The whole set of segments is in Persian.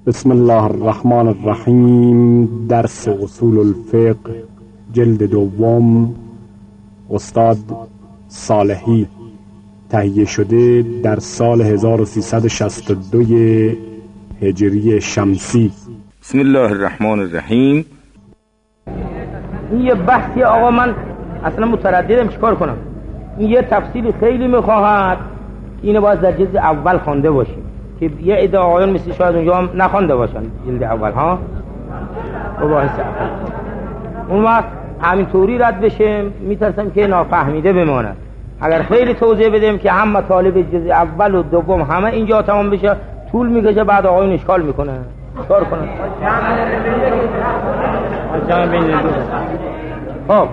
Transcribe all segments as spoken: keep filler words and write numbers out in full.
بسم الله الرحمن الرحیم. درس اصول الفقه جلد دوم، استاد صالحی، تهیه شده در سال هزار و سیصد و شصت و دو هجری شمسی. بسم الله الرحمن الرحیم. این یه بحثی آقا، من اصلا مترددم چیکار کنم. این یه تفصیلی خیلی میخواهد، اینو باید در جلد اول خوانده باشیم که یه عده آقایان مثل شاید اونجا هم نخوانده باشن جلد اول ها مباحث اول. اون وقت همینطوری رد بشه، میترسم که نافهمیده بماند. اگر خیلی توضیح بدیم که هم مطالب جلد اول و دوم همه اینجا تمام بشه، طول میکشه، بعد آقایون اشکال میکنه. کار کنن خب.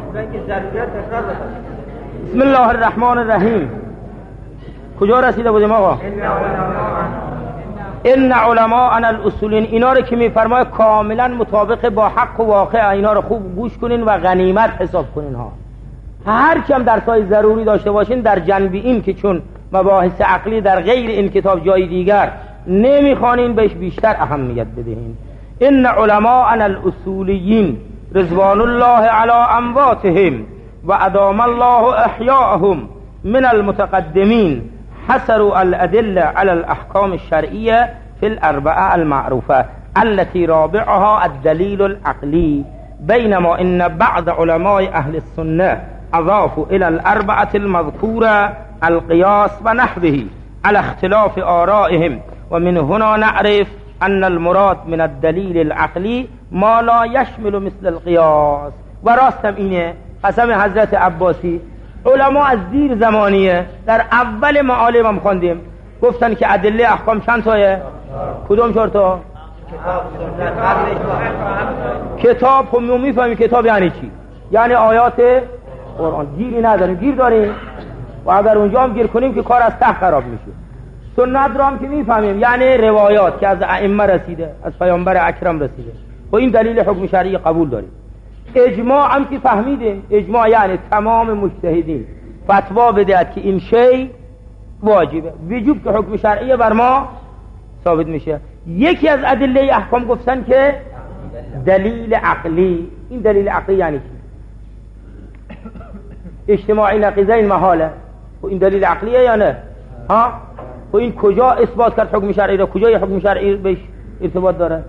بسم الله الرحمن الرحیم. کجا رسیده بودیم آقا؟ ان علماءنا الاصولین. اینا رو که میفرمای کاملا مطابق با حق و واقع، اینا رو خوب گوش کنین و غنیمت حساب کنین ها. هر کم درسای ضروری داشته باشین در جنب این که چون مباحث عقلی در غیر این کتاب جای دیگر نمیخوانین، بهش بیشتر اهمیت بدهین. ان علماءنا الاصولیین رضوان الله علی امواتهم و ادام الله احیاءهم من المتقدمین حصروا الأدلة على الأحكام الشرعية في الأربعة المعروفة التي رابعها الدليل العقلي، بينما إن بعض علماء أهل السنة أضافوا إلى الأربعة المذكورة القياس ونحوه على اختلاف آرائهم. ومن هنا نعرف أن المراد من الدليل العقلي ما لا يشمل مثل القياس. وراستم اینه قسم حضرت عباسی، علما از دیر زمانیه در اول معالم هم خواندیم، گفتن که ادله احکام چند تایه؟ کدوم چهار تا؟ کتاب. هم میفهمیم کتاب یعنی چی؟ یعنی آیات قرآن. گیری نداریم، گیر داریم و اگر اونجا هم گیر کنیم که کار از ته خراب میشه. سنت رو هم که میفهمیم یعنی روایات که از ائمه رسیده، از پیامبر اکرم رسیده، و این دلیل حکم شرعی قبول داریم. اجماع هم که فهمیدیم، اجماع یعنی تمام مجتهدین فتوا بدهد که این شی واجبه، وجوب که حکم شرعی بر ما ثابت میشه. یکی از ادله احکام گفتن که دلیل عقلی. این دلیل عقلی یعنی چی؟ اجتماعی نقیضین محاله. و این دلیل عقلیه یا نه؟ ها؟ و این کجا اثبات کرد حکم شرعی را؟ کجا حکم شرعی بهش ارتباط داره؟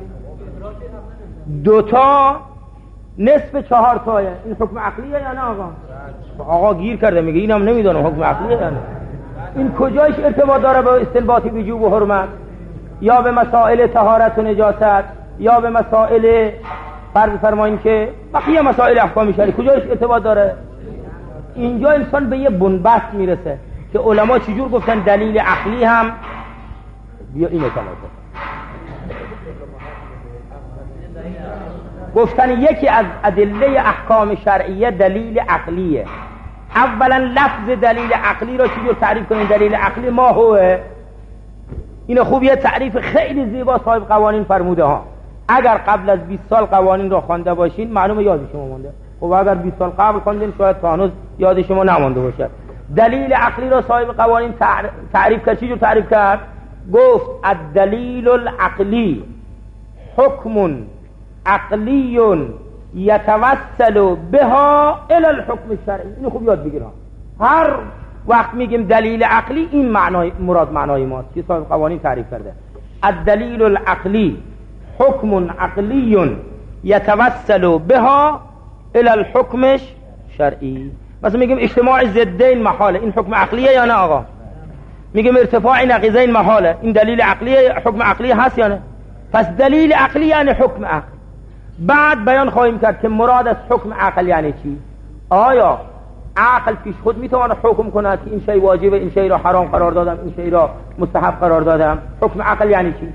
دوتا نصف چهار تایه. این حکم عقلیه یا نه آقا؟ آقا گیر کرده میگه اینم نمیدونم حکم عقلیه یا نه. این کجایش ارتباط داره به استنباط وجوب و حرمت، یا به مسائل طهارت و نجاست، یا به مسائل فرض فرمایین که بقیه مسائل احکام شرعی، کجایش ارتباط داره؟ اینجا انسان به یه بنبست میرسه که علما چجور گفتن دلیل عقلی هم بیا اینه کلا گفتن یکی از ادله احکام شرعیه دلیل عقلیه. اولا لفظ دلیل عقلی را چجور تعریف کنیم؟ دلیل عقلی ما هوه. اینو خوب یه تعریف خیلی زیبا صاحب قوانین فرموده ها. اگر قبل از بیست سال قوانین را خوانده باشین معلومه یاد شما مونده، خب اگر بیست سال قبل خواندین شاید تا هنوز یاد شما نمونده باشه. دلیل عقلی را صاحب قوانین تعریف کرد. چجور تعریف کرد؟ گفت الدلیل العقلی حکم عقلی یتوسل بها الی الحکم الشرعی. اینو خوب یاد بگیرم. هر وقت میگیم دلیل عقلی این معنای مراد معنای ماست که صاحب قوانین تعریف کرده. الدلیل العقلی حکم عقلی یتوسل بها الی الحکم الشرعی. مثلا میگیم اجتماع ضدین محاله، این حکم عقلیه یا نه آقا؟ میگیم ارتفاع نقیضین محاله، این دلیل عقلیه، حکم عقلی هست یا نه؟ پس دلیل عقلی یعنی حکم عقل. بعد بیان خواهیم کرد که مراد از حکم عقل یعنی چی. آیا عقل پیش خود میتواند حکم کند که این شی واجبه، این شی را حرام قرار دادم، این شی را مستحب قرار دادم؟ حکم عقل یعنی چی؟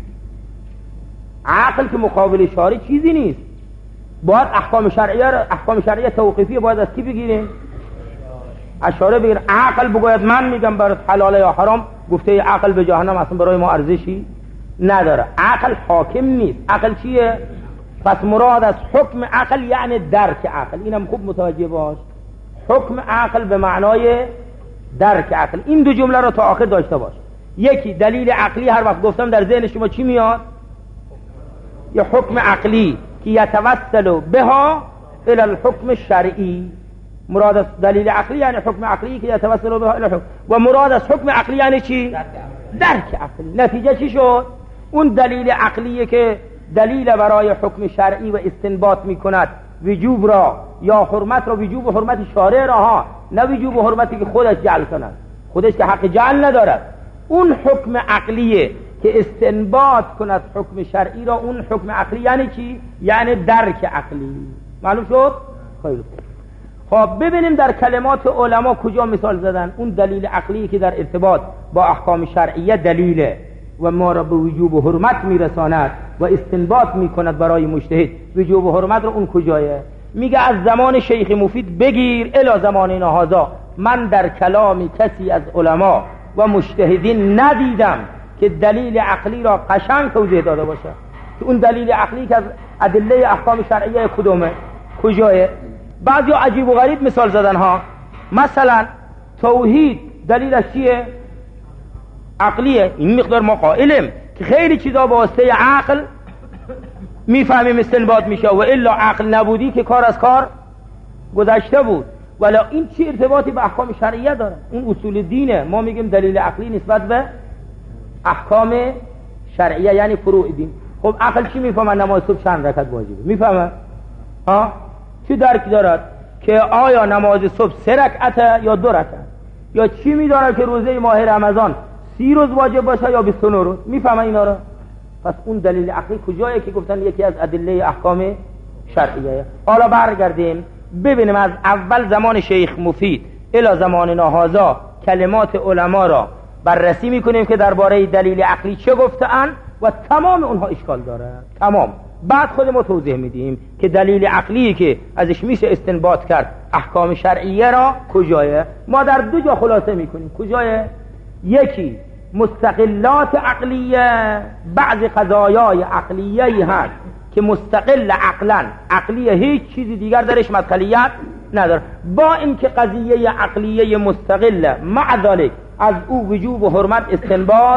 عقل که مقابل شارع چیزی نیست. باید احکام شرعیه را، احکام شرعیه توقیفی باید از کی بگیریم؟ از شارع بگیریم. عقل بگوید من میگم برات حلاله یا حرام، گفته عقل به جهنم اصلا برای ما ارزشی نداره. عقل حاکم نیست. عقل چیه؟ پس مراد از حکم عقل یعنی درک عقل. اینم خوب متوجه باش. حکم عقل به معنای درک عقل. این دو جمله رو تا آخر داشته باش. یکی دلیل عقلی هر وقت گفتم در ذهن شما چی میاد؟ یه حکم عقلی که یتوسل بها الى الحکم الشرعی. مراد از دلیل عقلی یعنی حکم عقلی که یتوسل بها الى الحکم، و مراد از حکم عقلی یعنی چی؟ درک عقلی. نتیجه چی شد؟ اون دلیل عقلیه که دلیل برای حکم شرعی و استنباط میکند وجوب را یا حرمت را، وجوب و حرمت شارع را ها، نه وجوب و حرمتی که خودش جعل کند، خودش که حق جعل ندارد. اون حکم عقلیه که استنباط کند حکم شرعی را. اون حکم عقلی یعنی چی؟ یعنی درک عقلی. معلوم شد؟ خیلی خوب. خب ببینیم در کلمات علما کجا مثال زدن. اون دلیل عقلی که در ارتباط با احکام شرعیه دلیله و ما را به وجوب و حرمت میرساند و استنباط میکند برای مجتهد وجوب و حرمت را، اون کجایه؟ میگه از زمان شیخ مفید بگیر الی زماننا هذا من در کلام کسی از علما و مجتهدین ندیدم که دلیل عقلی را قشنگ توضیح داده باشه. که اون دلیل عقلی که از ادله احکام شرعیه کدومه؟ کجایه؟ بعضی عجیب و غریب مثال زدن ها. مثلا توحید دلیلش چیه؟ عقلیه. این مقدار ما قائلیم که خیلی چیزا با واسطه عقل میفهمیم استنباط میشه، و الا عقل نبودی که کار از کار گذشته بود. ولی این چی ارتباطی به احکام شرعیه داره؟ اون اصول دینه. ما میگیم دلیل عقلی نسبت به احکام شرعیه یعنی فروع دین. خب عقل چی میفهمه نماز صبح چند رکعت واجبه؟ میفهمه؟ ها؟ چی درک دارد که آیا نماز صبح سه رکعته یا دو رکعت؟ یا چی میدونه که روزه ماه رمضان سی روز واجب باشه یا بیست و نه روز؟ میفهمه اینا رو؟ پس اون دلیل عقلی کجایه که گفتن یکی از ادله احکام شرعیه؟ حالا برگردیم ببینیم از اول زمان شیخ مفید الی زماننا هذا کلمات علما را بررسی میکنیم که درباره دلیل عقلی چه گفتن و تمام اونها اشکال داره. تمام. بعد خود ما توضیح میدیم که دلیل عقلی که ازش میشه استنباط کرد احکام شرعیه را کجایه. ما در دو جا خلاصه میکنیم. کجایه؟ یکی مستقلات عقلیه، بعض قضایای عقلیه هست که مستقل عقلا، عقلیه، هیچ چیزی دیگر درش مدخلیت نداره، با اینکه قضیه عقلیه مستقله مع ذلك از او وجوب و حرمت استنباط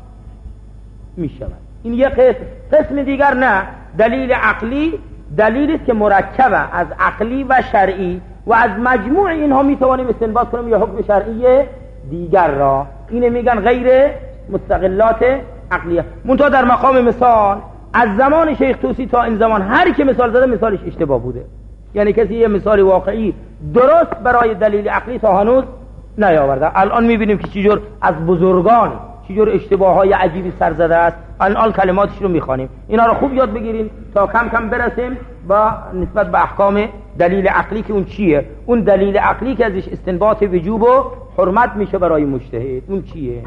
میشود. این یک قسم. قسم دیگر نه، دلیل عقلی دلیلی است که مرکبه از عقلی و شرعی و از مجموع اینها میتوانیم استنباط کنیم یا حکم شرعی دیگر را. اینه میگن غیر مستقلات عقلیه. منتها در مقام مثال از زمان شیخ طوسی تا این زمان هر که مثال زده مثالش اشتباه بوده. یعنی کسی یه مثال واقعی درست برای دلیل عقلی تا هنوز نیاورده. الان میبینیم که چجور از بزرگان چجور اشتباه های عجیبی سر زده است. الان کلماتش رو میخوانیم. اینا رو خوب یاد بگیریم تا کم کم برسیم با نسبت به احکام دلیل عقلی که اون چیه. اون دلیل عقلی که ازش استنباط وجوب و حرمت میشه برای مجتهد، اون چیه؟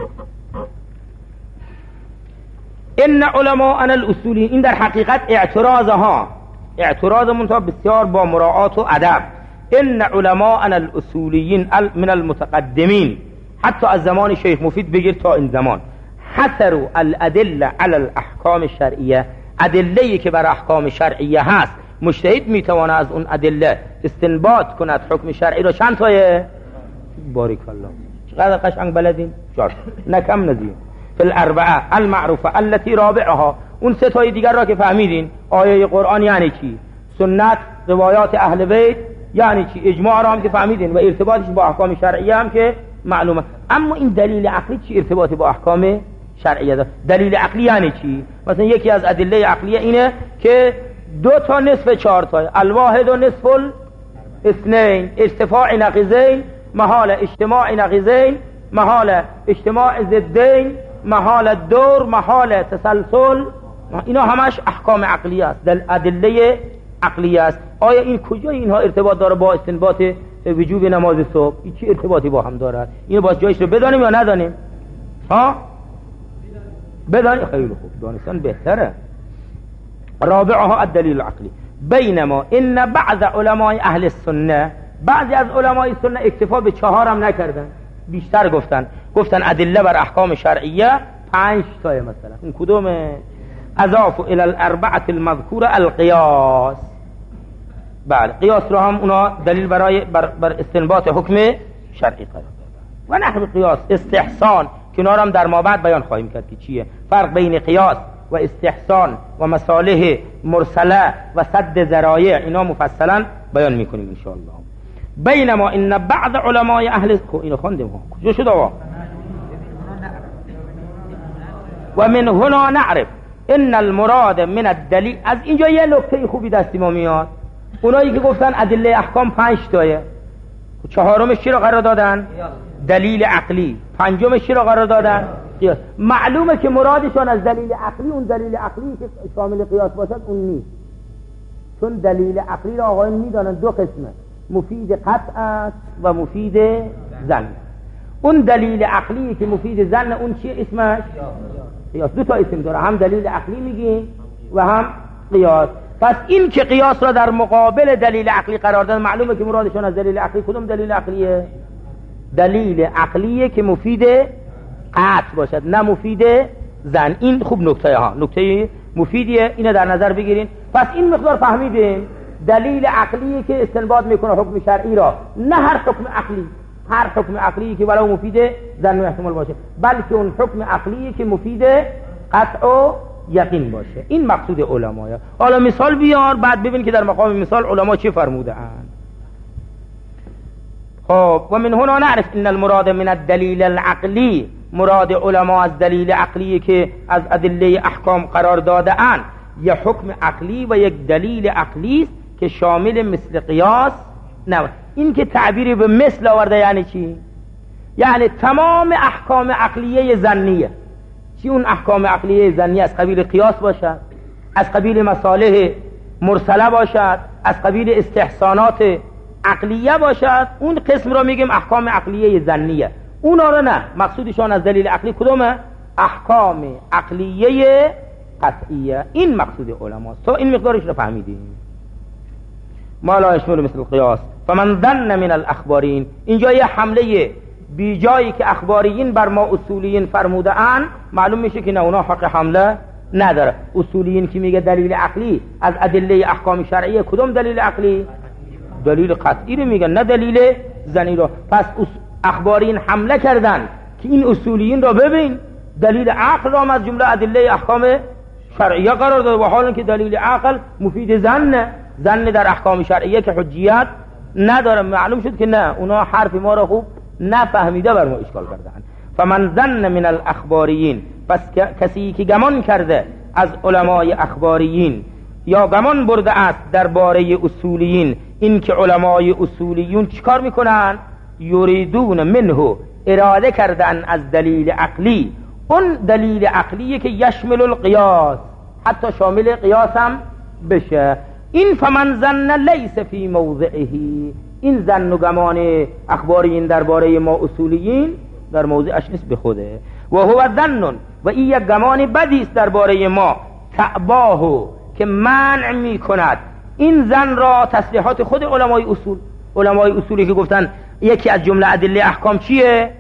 ان علماءنا الاصولی، این در حقیقت اعتراضها، اعتراض منتها بسیار با مراعات و ادب. ان علماءنا الاصولیین من المتقدمین، حتی از زمان شیخ مفید بگیر تا این زمان، حصروا الادله علی الاحکام الشرعیه، ادله‌ای که بر احکام شرعیه هست مجتهد میتونه از اون ادله استنباط کند حکم شرعی را. چند تایه؟ بارک الله، چقدر قشنگ بلدین. چهار نکم نزیم. فی الاربعه المعروفه التي رابعها، اون سه تای دیگر را که فهمیدین، آیه قرآن یعنی چی، سنت، روایات اهل بیت یعنی چی، اجماع را هم که فهمیدین و ارتباطش با احکام شرعیه هم که معلومه. اما این دلیل عقلی چی ارتباطی با احکام شرعیه داره؟ دلیل عقلی یعنی چی؟ مثلا یکی از ادله عقلیه اینه که دو تا نصف چهار تا، الواحد و نصف الاثنین، ارتفاع نقیضین، محال اجتماع نقیضین، محال اجتماع ضدین، محال دور، محال تسلسل. اینا همش احکام عقلیه است، دل ادله عقلیه است. آیا این کجا اینها ارتباط داره با استنباط وجوب نماز صبح؟ این چه ارتباطی با هم داره؟ اینو باز جایش رو بدانیم یا ندانیم؟ ها؟ بدانیم. خیلی خوب، دانستن بهتره. رابعها الدلیل العقلی. بینما ان بعض علماء اهل السنه، بعضی از علمای سنت اکتفا به چهارم نکردن، بیشتر گفتن. گفتن ادله بر احکام شرعیه پنج تای. مثلا اون کدومه؟ اضافوا الى الاربعه المذکوره القیاس. بله، قیاس رو هم اونا دلیل برای بر, بر استنباط حکم شرعی قرار دادن. و نحو قیاس، استحسان، که اونا هم در ما بعد بیان خواهیم کرد که چیه. فرق بین قیاس و استحسان و مصالح مرسله و سد ذرایع، اینا مفصلا بیان میکنیم ان شاء الله. بینما ان بعض علمای اهل اینو خوندیم ها کجا شد آقا؟ و من هنا نعرف ان المراد من الدلیل. از اینجا یه نکته خوبی دستی ما میاد. اونایی که گفتن ادله احکام پنج تایه، چهارمش چی رو قرار دادن؟ دلیل عقلی. پنجمش چی رو قرار دادن؟ قیاس. معلومه که مرادشون از دلیل عقلی اون دلیل عقلی که شامل قیاس باشد اون نیست، چون دلیل عقلی را آقایون میدانن دو قسمه، مفید قطع است و مفید ظن. اون دلیل عقلی که مفید ظن اون چیه اسمش؟ قیاس. دو تا اسم داره، هم دلیل عقلی میگیم و هم قیاس. پس این که قیاس را در مقابل دلیل عقلی قرار دادن، معلومه که مرادشون از دلیل عقلی کدوم دلیل عقلیه؟ دلیل عقلیه که مفید قطع باشد نه مفید ظن. این خوب نکته ها، نکته مفیدیه، اینو در نظر بگیرین. پس این مقدار فهمیدیم دلیل عقلیه که استنباط میکنه حکم شرعی را، نه هر حکم عقلی، هر حکم عقلی که ولو مفید ظن و احتمال باشه، بلکه اون حکم عقلی که مفید قطع و یقین باشه. این مقصود علماء. حالا مثال بیار بعد ببین که در مقام مثال علما چه فرموده اند. خب و من هنا نعرف ان المراد من الدلیل العقلی، مراد علما از دلیل عقلی که از ادله احکام قرار داده اند یک حکم عقلی و یک دلیل عقلی است که شامل مثل قیاس نه. این که تعبیری به مثل آورده یعنی چی؟ یعنی تمام احکام عقلیه ظنیه. چی اون احکام عقلیه ظنیه؟ از قبیل قیاس باشد، از قبیل مصالح مرسله باشد، از قبیل استحسانات عقلیه باشد، اون قسم را میگیم احکام عقلیه ظنیه. اونا رو نه، مقصودشان از دلیل عقلی کدومه؟ احکام عقلیه قطعیه. این مقصود علماست. تو این مقدارش رو فهمیدیم. ما لا یشمل مثل القیاس فمن ظن من الاخبارین. اینجا یه حمله بی جایی که اخباریین بر ما اصولیین فرموده ان، معلوم میشه که نه، اونا حق حمله نداره. اصولیین که میگه دلیل عقلی از ادله احکام شرعیه، کدوم دلیل عقلی؟ دلیل قطعی رو میگن، نه دلیل ظنی رو. پس اخبارین حمله کردن که این اصولیین رو ببین دلیل عقل را از جمله ادله احکام شرعیه قرار داده، و حالا که دلیل عقل مفید ظن، ظن در احکام شرعیه که حجیت نداره. معلوم شد که نه، اونا حرف ما رو خوب نفهمیده بر ما اشکال کردن. فمن ظن من الاخباریین، پس کسی که گمان کرده از علمای اخباریین یا گمان برده است درباره اصولیین، این که علمای اصولیون چیکار میکنن؟ یریدون منه، اراده کردن از دلیل عقلی، اون دلیل عقلیه که یشمل القیاس، حتی شامل قیاس هم بشه. این فمن ظن لیس فی موضعه، این ظن و گمان اخباریین درباره ما اصولیین در موضعش نیست به خوده. و هو ظن، و این یک گمان بدی است درباره ما، تعباه، که منع می کند این ظن را تصریحات خود علمای اصول. علمای اصولی که گفتن یکی از جمله ادله احکام چیه؟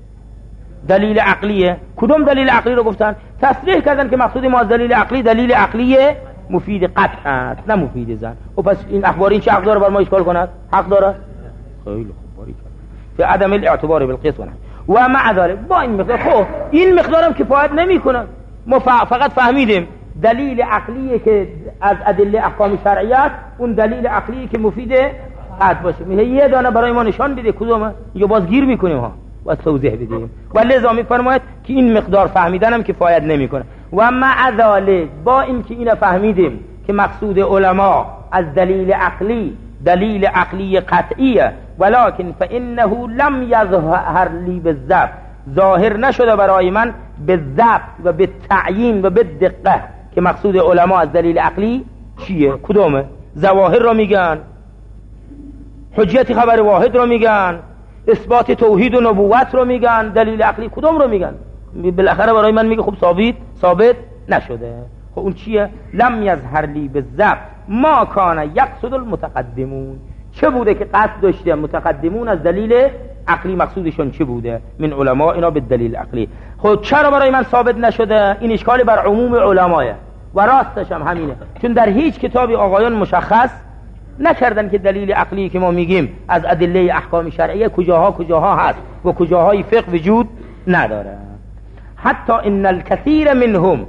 دلیل عقلیه. کدوم دلیل عقلی رو گفتن؟ تصریح کردن که مقصود ما از دلیل عقلی دلیل عقلیه مفید قطع است نه مفید ظن. و پس این اخبارین چه حق داره بر ما اشکال کند؟ حق داره؟ خیلی خوب، باریک فی عدم الاعتبار بالقیاس و و مع ذلك با این مقدار خب این مقدارم کفایت نمیکنه. ما فقط فهمیدیم دلیل عقلیه که از ادله احکام شرعیت، اون دلیل عقلیه که مفید قطع باشه. میگه یه دانه برای ما نشان بده کدومه، یا باز گیر میکنیم ها و توضیح بدیم. و لذا میفرماید که این مقدار فهمیدنم کفایت نمیکنه. و مع ذلك با این که اینا فهمیدیم که مقصود علما از دلیل عقلی دلیل عقلی قطعیه، ولکن فانه لم یظهر لی بالضبط، ظاهر نشده برای من بالضبط و بالتعیین و بالدقه که مقصود علما از دلیل عقلی چیه، کدومه. ظواهر رو میگن، حجیت خبر واحد رو میگن، اثبات توحید و نبوت رو میگن، دلیل عقلی کدوم رو میگن؟ بالاخره برای من میگه خب ثابت ثابت نشده. خب اون چیه؟ لم یظهر لی بالضبط ما کان یقصد المتقدمون، چه بوده که قصد داشته متقدمون از دلیل عقلی، مقصودشون چه بوده من علما اینا به دلیل عقلی. خب چرا برای من ثابت نشده؟ این اشکال بر عموم علماه و راستش هم همینه، چون در هیچ کتابی آقایان مشخص نکردن که دلیل عقلی که ما میگیم از ادله احکام شرعیه کجاها کجاها هست و کجاهای فقه وجود نداره. حتی ان الكثير منهم،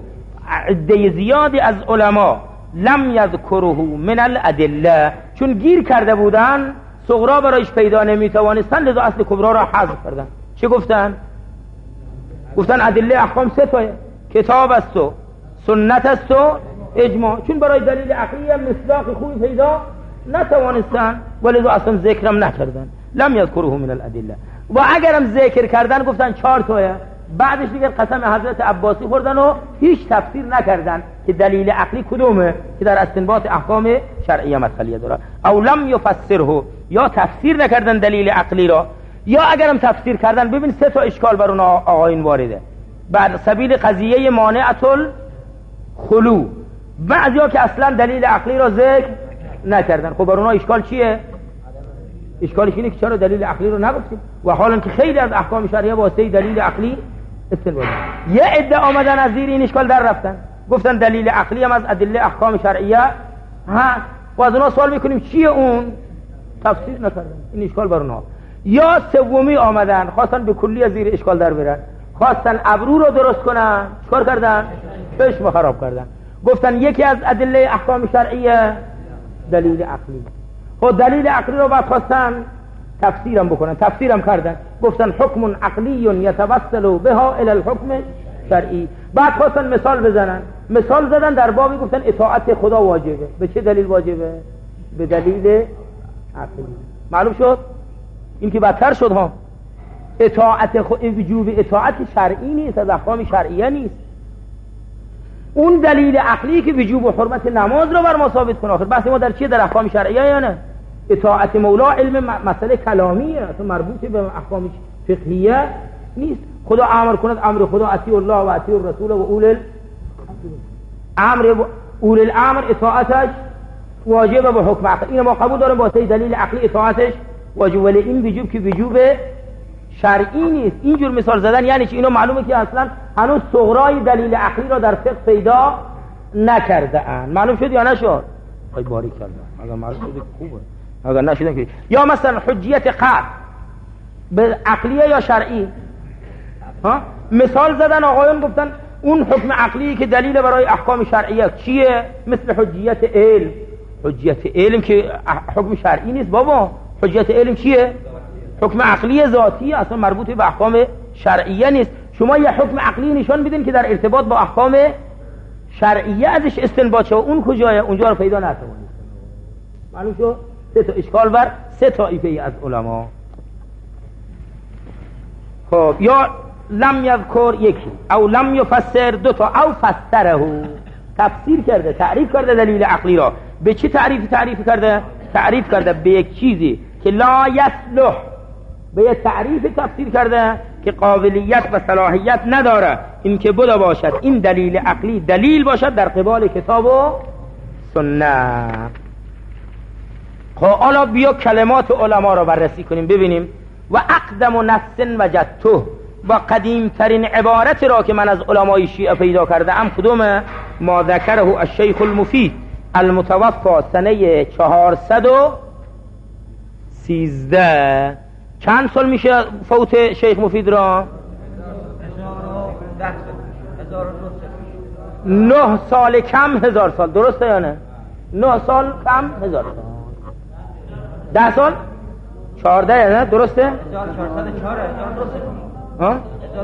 عده زیادی از علما لم یذکره من الادله، چون گیر کرده بودن صغرا برایش پیدا نمیتوانستن، لذا اصل کبرا را حذف کردن. چه گفتن؟ گفتن ادله احکام سه تایه، کتاب است و سنت است و اجماع، چون برای دلیل عقلی هم مصداق خوبی پیدا نتوانستن ولذا اصلا ذکرم نکردن. لم یذکره من الادله. و اگرم ذکر کردن گفتن چهار تایه، بعدش دیگر قسم حضرت عباسی خوردن و هیچ تفسیر نکردن که دلیل عقلی کدومه که در استنباط احکام شرعیه مدخلیه داره. او لم یفسره، یا تفسیر نکردن دلیل عقلی را، یا اگرم تفسیر کردن، ببین سه تا اشکال بر اون آقایون وارده. بر سبیل قضیه مانعت الخلو، بعضیا که اصلا دلیل عقلی را ذکر نکردن. خب بر اونها اشکال چیه؟ اشکالش اینه که چرا دلیل عقلی رو نگفتیم و حالا که خیلی از احکام شرعیه واسطه دلیل عقلی استنباط. یه عده آمدن از زیر این اشکال در رفتن، گفتن دلیل عقلی هم از ادله احکام شرعیه ها، و از اونها سوال میکنیم چیه اون؟ تفسیر نکردن. این اشکال بر اونها. یا سومی آمدن خواستن به کلی از زیر اشکال در برن، خواستن ابرو رو درست کنن، چیکار کردن؟ چشم خراب کردن. گفتن یکی از ادله احکام شرعیه دلیل عقلی. خود دلیل عقلی رو بعد خواستن تفسیرم بکنن، تفسیرم کردن، گفتن حکم عقلی یتوسل بها الی الحکم شرعی. بعد خواستن مثال بزنن، مثال زدن در بابی گفتن اطاعت خدا واجبه. به چه دلیل واجبه؟ به دلیل عقلی. معلوم شد؟ این که بدتر شد ها. اطاعت خود وجوب اطاعت شرعی نیست، از احکام شرعیه نیست. اون دلیل عقلی که وجوب و حرمت نماز رو بر ما ثابت کنه. آخر بحث ما در چیه؟ در احکام شرعیه یا نه؟ اطاعت مولا علم مسئله کلامیه، اصلا مربوط به احکام فقهیه نیست. خدا امر کند، امر خدا اطیع الله و اطیع الرسول و اول امر اول الامر اطاعتش واجبه به حکم عقلی. این ما قبول داریم با دلیل عقلی اطاعتش واجب، ولی این وجوب که وجوب شرعی نیست. اینجور مثال زدن یعنی چی؟ اینو معلومه که اصلا هنوز صغرای دلیل عقلی را در فقه پیدا نکرده اند. معلوم شد یا نشد؟ خیلی باریک کردن. اگر معلوم شد خوبه، اگر نشد که یا مثلا حجیت قطع به عقلیه یا شرعی ها؟ مثال زدن آقایون گفتن اون حکم عقلی که دلیل برای احکام شرعیه چیه؟ مثل حجیت علم. حجیت علم که حکم شرعی نیست بابا. حجیت علم چیه؟ حکم عقلی ذاتی، اصلا مربوط به احکام شرعیه نیست. شما یه حکم عقلی نشان بدین که در ارتباط با احکام شرعیه ازش استنباط شه، اون کجایه؟ اونجا رو پیدا نتوانید. معلوم شد؟ سه تا اشکال بر سه طایفه از علما. خب یا لم یذکر یکی، او لم یفسر دو تا، او فسره تفسیر کرده، تعریف کرده دلیل عقلی را. به چی تعریف تعریف کرده؟ تعریف کرده به یک چیزی که لا یصلح، به یک تعریف تفسیر کرده که قابلیت و صلاحیت نداره این که بوده باشد این دلیل عقلی دلیل باشد در قبال کتاب و سنت. خب حالا بیا کلمات علما را بررسی کنیم ببینیم. و اقدم نص وجدته، با قدیم ترین عبارت را که من از علمای شیعه پیدا کرده ام کدومه؟ ما ذکره الشیخ المفید المتوفا سنه چهارصد و سیزده. چند سال میشه فوت شیخ مفید را؟ نه سال کم هزار سال، درسته یا نه؟ نه سال کم هزار سال. ده سال؟ چهارده یا نه؟ درسته؟ ها؟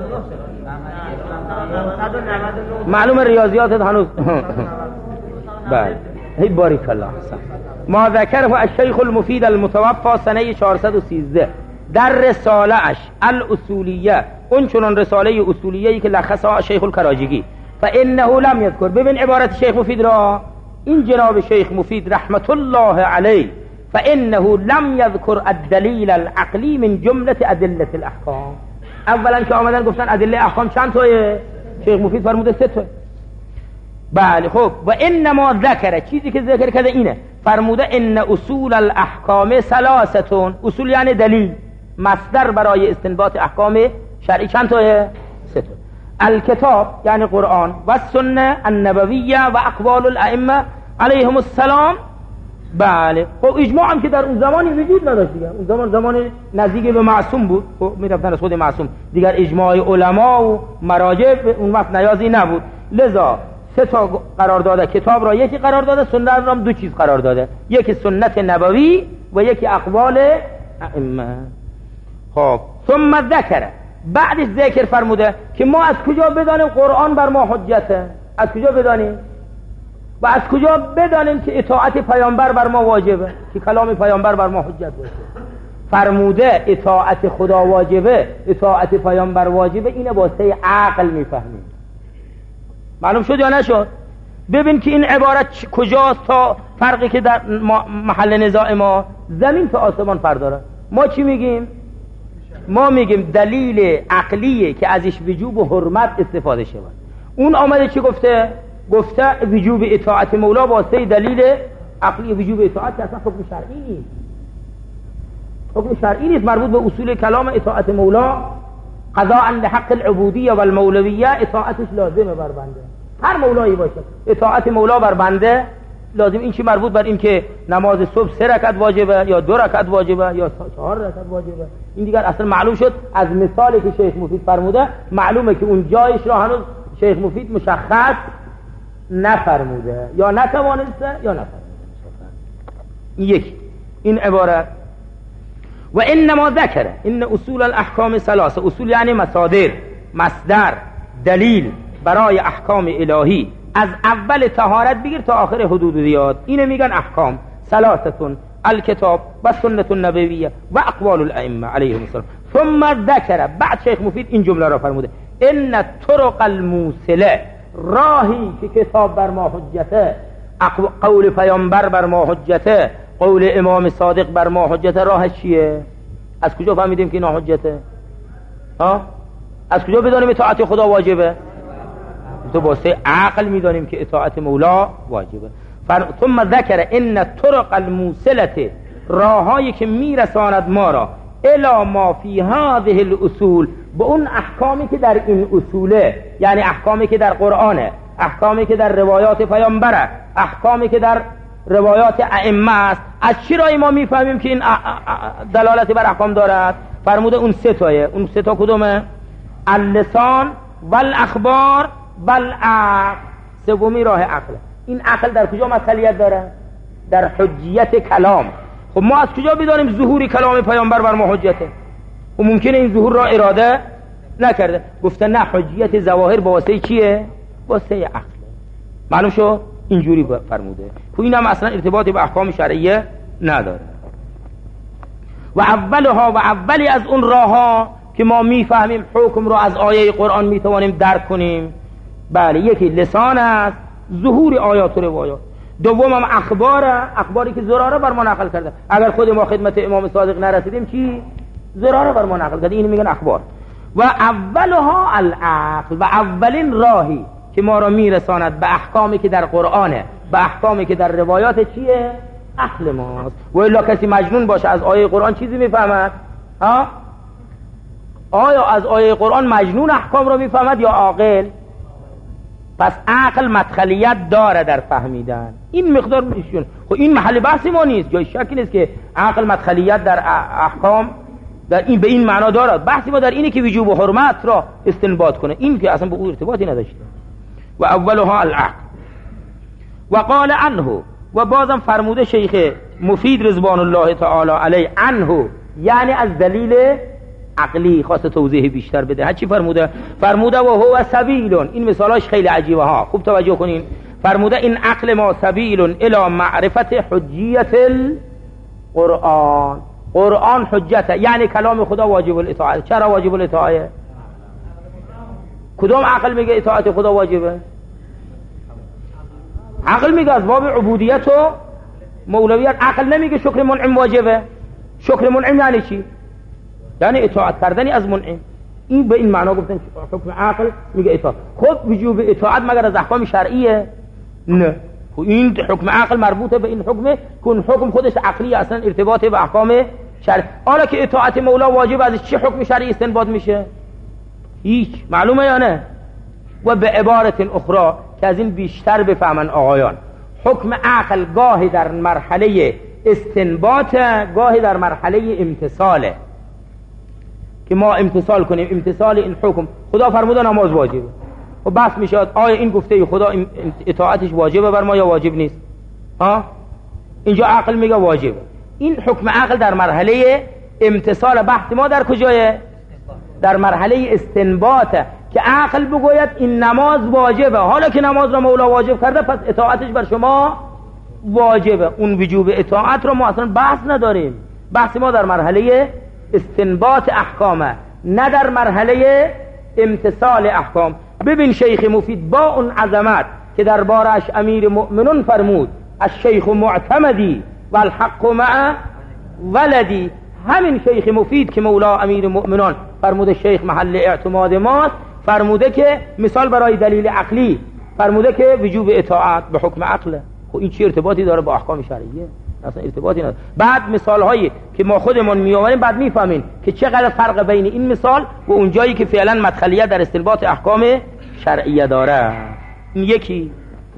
معلوم ریاضیاتت هنوز بله. هی باریک الله. ما ذکره الشیخ المفید المتوفا سنه چهارصد و سیزده در رساله اش الاصولیه، اون چنان رساله اصولیه‌ای که لخصها شیخ الکراجگی. فانه لم یذکر، ببین عبارت شیخ مفید را، این جناب شیخ مفید رحمت الله علیه، فانه لم یذکر الدلیل العقلی من جمله ادله الاحکام. اولا که آمدن گفتن ادله احکام چند تایه؟ شیخ مفید فرموده سه تا. بله خب و انما ذکر، چیزی که ذکر کرده اینه، فرموده ان اصول الاحکام ثلاثه، اصول یعنی دلیل، مصدر برای استنباط احکام شرعی چند تایه؟ سه تا. الکتاب یعنی قرآن و سنه النبویه و اقوال الائمه علیهم السلام. بله خب اجماع هم که در اون زمانی وجود نداشت دیگه، اون زمان زمان نزدیک به معصوم بود، خب میرفتن از خود معصوم، دیگر اجماع علما و مراجع به اون وقت نیازی نبود. لذا سه تا قرار داده، کتاب را یکی قرار داده، سنت را دو چیز قرار داده، یکی سنت نبوی و یکی اقوال ائمه. خب ثم ذکر، بعدش ذکر فرموده که ما از کجا بدانیم قرآن بر ما حجته؟ از کجا بدانیم؟ و از کجا بدانیم که اطاعت پیامبر بر ما واجبه، که کلام پیامبر بر ما حجت باشه؟ فرموده اطاعت خدا واجبه، اطاعت پیامبر واجبه، اینه واسه عقل میفهمیم. معلوم شد یا نشد؟ ببین که این عبارت کجاست تا فرقی که در محل نزاع ما زمین تا آسمان فرق داره. ما چی میگیم؟ ما میگیم دلیل عقلیه که ازش وجوب و حرمت استفاده شود. اون آمده چی گفته؟ گفته وجوب اطاعت مولا واسه دلیل عقلی. وجوب اطاعت که اصلا حکم شرعی نیست، حکم شرعی نیست، مربوط به اصول کلام. اطاعت مولا قضاء لحق العبودیه و المولویه، اطاعتش لازمه بر بنده، هر مولایی باشه اطاعت مولا بر بنده لازم. این چی مربوط بر این که نماز صبح سه رکعت واجبه یا دو رکعت واجبه یا چهار رکعت واجبه، این دیگر اصلا معلوم شد از مثالی که شیخ مفید فرموده. معلومه که اون جایش را هنوز شیخ مفید مشخص نفرموده، یا نتوانسته یا نفرموده. یک این عبارت. و انما ذکر ان اصول الاحکام ثلاثه، اصول یعنی مصادر، مصدر، دلیل برای احکام الهی، از اول طهارت بگیر تا آخر حدود دیات، اینه میگن احکام. ثلاثتون الکتاب و سنت النبویه و اقوال الائمه علیهم السلام. ثم ذکر، بعد شیخ مفید این جمله را فرموده، ان طرق الموصله، راهی که کتاب بر ما حجته، قول پیامبر بر ما حجته، قول امام صادق بر ما حجته. راهش چیه؟ از کجا فهمیدیم که اینا حجته؟ ها؟ از کجا بدانیم اطاعت خدا واجبه؟ تو واسه عقل میدانیم که اطاعت مولا واجبه. ثم ذکر ان طرق الموصله، راهایی که میرساند ما را الی ما فی هذه الاصول، به اون احکامی که در این اصوله، یعنی احکامی که در قرآنه، احکامی که در روایات پیامبره، احکامی که در روایات ائمه است. از چی رای ما میفهمیم که این دلالتی بر احکام دارد؟ فرموده اون سه تایه. اون سه تا کدومه؟ اللسان والاخبار والعقل. سومی راه عقل. این عقل در کجا مسئولیت داره؟ در حجیت کلام. خب ما از کجا بدانیم ظهور کلام پیامبر بر ما حجته؟ و ممکنه این ظهور را اراده نکرده. گفته نه، حجیت ظواهر با واسطه چیه؟ واسطه عقل. معلوم شد؟ اینجوری فرموده. خب این هم اصلا ارتباطی به احکام شرعیه نداره. و اولها، و اولی از اون راهها که ما میفهمیم حکم رو از آیه قرآن میتوانیم درک کنیم، بله، یکی لسان است، ظهور آیات و روایات. دوم هم اخباره، اخباری که زراره بر ما نقل کرده. اگر خود ما خدمت امام صادق نرسیدیم چی؟ زراره بر ما نقل کرده، این میگن اخبار. و اولها العقل، و اولین راهی که ما را میرساند به احکامی که در قرآنه، به احکامی که در روایات چیه؟ عقل ماست. و الا کسی مجنون باشه از آیه قرآن چیزی میفهمد؟ ها؟ آیا از آیه قرآن مجنون احکام را میفهمد یا عاقل؟ پس عقل مدخلیت داره در فهمیدن. این مقدار میشون. خب این محل بحث ما نیست، جای شکی نیست که عقل مدخلیت در احکام در این به این معنا دارد. بحثی ما در اینه که وجوب و حرمت را استنباط کنه، این که اصلا به اون ارتباطی نداشته. و اولها العقل. و قال عنه، و بازم فرموده شیخ مفید رضوان الله تعالی علیه، عنه یعنی از دلیل عقلی خواست توضیح بیشتر بده. هر چی فرموده؟ فرموده و هو سبیل. این مثالاش خیلی عجیبه ها، خوب توجه کنین. فرموده این عقل ما سبیل الی معرفت حجیت القرآن. قرآن حجته، یعنی کلام خدا واجب الاطاعت. چرا واجب الاطاعت؟ کدوم عقل میگه اطاعت خدا واجبه؟ عقل میگه از باب عبودیت و مولویت. عقل نمیگه شکر منعم واجبه. شکر منعم یعنی چی؟ یعنی اطاعت کردنی از منعم. این به این معنا گفتن حکم عقل میگه اطاعت. خود وجوب اطاعت مگر از احکام شرعیه؟ نه. این حکم عقل مربوطه به این حکم، کن حکم خودش عقلی، اصلا ارتباط به احکام شرعی. حالا که اطاعت مولا واجب، از چه حکم شرعی استنباط میشه؟ هیچ. معلومه یا نه؟ و به عبارت اخرى که از این بیشتر بفهمن آقایان، حکم عقل گاهی در مرحله استنباط، گاهی در مرحله امتثاله، که ما امتثال کنیم. امتثال این حکم، خدا فرموده نماز واجبه، خب بحث میشد آیا این گفته خدا اطاعتش واجبه بر ما یا واجب نیست؟ ها اینجا عقل میگه واجبه. این حکم عقل در مرحله امتصال. بحث ما در کجایه؟ در مرحله استنباطه که عقل بگوید این نماز واجبه، حالا که نماز را مولا واجب کرده پس اطاعتش بر شما واجبه. اون وجوب اطاعت رو ما اصلا بحث نداریم. بحث ما در مرحله استنباط احکامه، نه در مرحله امتصال احکام. ببین شیخ مفید با اون عظمت که در بارش امیر مؤمنون فرمود الشیخ معتمدی و الحق مع ولدی، همین شیخ مفید که مولا امیر مؤمنان فرموده شیخ محل اعتماد ماست، فرموده که مثال برای دلیل عقلی فرموده که وجوب اطاعت به حکم عقله. خب این چه ارتباطی داره با احکام شرعیه؟ اصلا ارتباطی نداره. بعد مثال هایی که ما خودمون میآوریم بعد میفهمیم که چقدر فرق بین این مثال و اون جایی که فعلا مدخلیت در استنباط احکام شرعیه داره. این یکی